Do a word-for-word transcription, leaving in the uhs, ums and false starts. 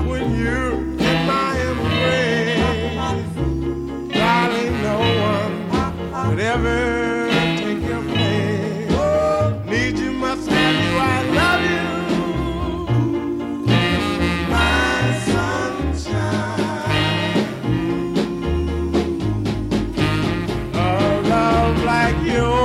when you're in my embrace. Darling, no one could ever take your place. Need you, must have you, I love you. My sunshine. A love like yours